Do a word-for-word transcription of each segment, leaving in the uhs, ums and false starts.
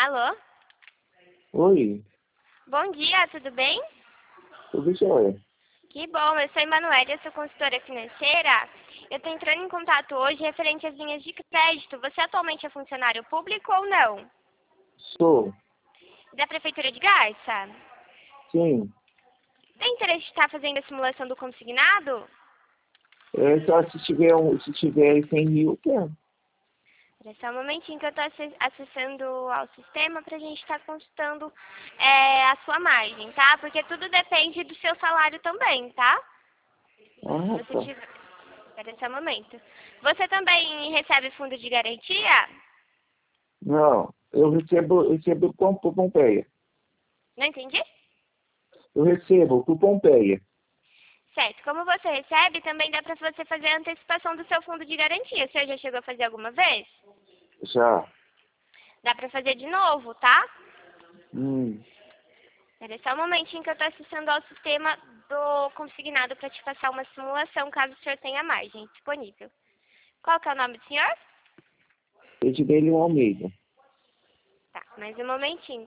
Alô? Oi, Bom dia, tudo bem? tudo jóia? Que bom, eu sou Emanuele, eu sou consultora financeira. Eu estou entrando em contato hoje referente às linhas de crédito. Você atualmente é funcionário público ou não? Sou, Da Prefeitura de Garça? sim. Tem interesse de estar fazendo a simulação do consignado? É, só se tiver, um, se tiver cem mil, quero. Espera só um momentinho que eu estou acessando ao sistema para a gente estar consultando é, a sua margem, tá? Porque tudo depende do seu salário também, tá? Ah, Se você tá. tiver... Espera só um momento. Você também recebe fundo de garantia? Não, eu recebo, eu recebo com por Pompeia. Não entendi? Eu recebo por Pompeia. Certo. Como você recebe, também dá para você fazer a antecipação do seu fundo de garantia. O senhor já chegou a fazer alguma vez? Já. Dá para fazer de novo, tá? Hum, Espera só um momentinho que eu estou acessando ao sistema do consignado para te passar uma simulação, caso o senhor tenha margem disponível. Qual que é o nome do senhor? Ednei Almeida. Tá, mais um momentinho.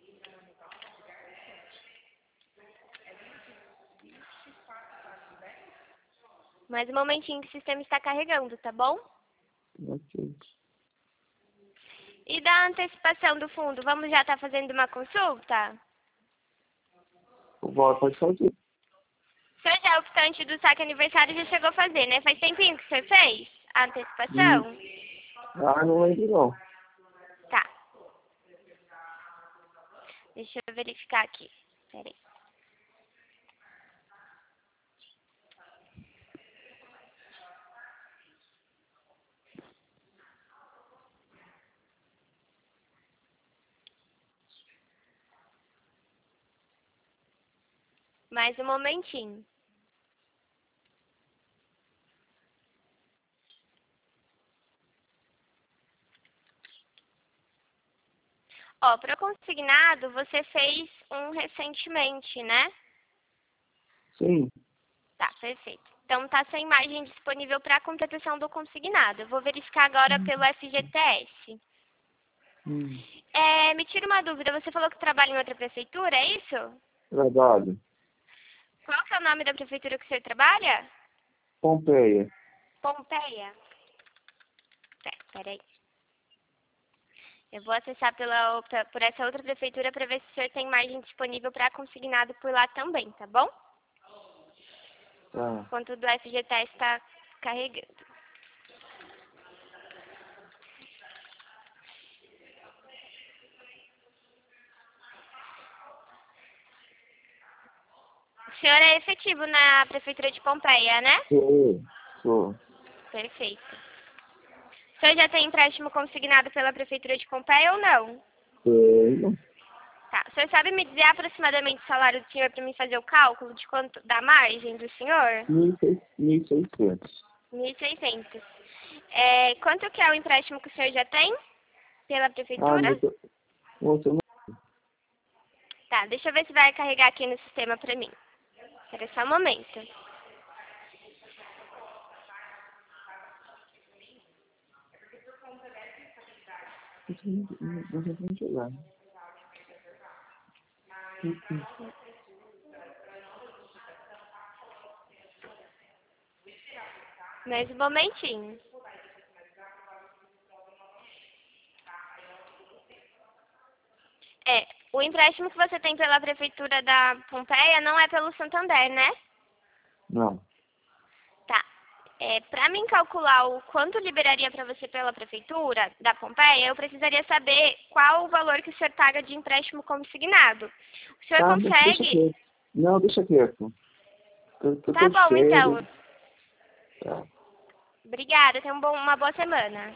Mais um momentinho que o sistema está carregando, tá bom? Ok. E da antecipação do fundo, vamos já estar fazendo uma consulta? O voto pode fazer. O senhor já é optante do saque aniversário já chegou a fazer, né? Faz tempinho que o senhor fez a Hum. antecipação? Ah, não lembro não. Tá. Deixa eu verificar aqui. Pera aí. Mais um momentinho. Ó, para consignado, você fez um recentemente, né? Sim. Tá, perfeito. Então tá sem margem disponível para a completação do consignado. Eu vou verificar agora pelo F G T S. Hum. É, me tira uma dúvida, você falou que trabalha em outra prefeitura, é isso? Trabalho. Qual que é o nome da prefeitura que o senhor trabalha? Pompeia. Pompeia. É, peraí. Eu vou acessar pela, outra- por essa outra prefeitura para ver se o senhor tem margem disponível para consignado por lá também, tá bom? Tá. Enquanto o do F G T S está carregando. O senhor é efetivo na prefeitura de Pompeia, né? Sou. Sou. Perfeito. O senhor já tem empréstimo consignado pela prefeitura de Pompeia ou não? Tenho. Tá. O senhor sabe me dizer aproximadamente o salário do senhor para me fazer o cálculo de quanto da margem do senhor? Mil e seiscentos. mil e seiscentos. É, quanto que é o empréstimo que o senhor já tem pela Ah, prefeitura? mas eu, moça, eu não Tá, deixa eu ver se vai carregar aqui no sistema para mim. Espera só um momento. não sei como chegar. Mais um momentinho. É, o empréstimo que você tem pela prefeitura da Pompeia não é pelo Santander, né? Não. Tá. É, para mim calcular o quanto liberaria para você pela prefeitura da Pompeia, eu precisaria saber qual o valor que o senhor paga de empréstimo consignado. O senhor Tá, mas deixa consegue? quieto. Não, deixa quieto. Eu, eu Tá tô de bom, então. férias. Tá. Obrigada, tenha um bom- uma boa semana.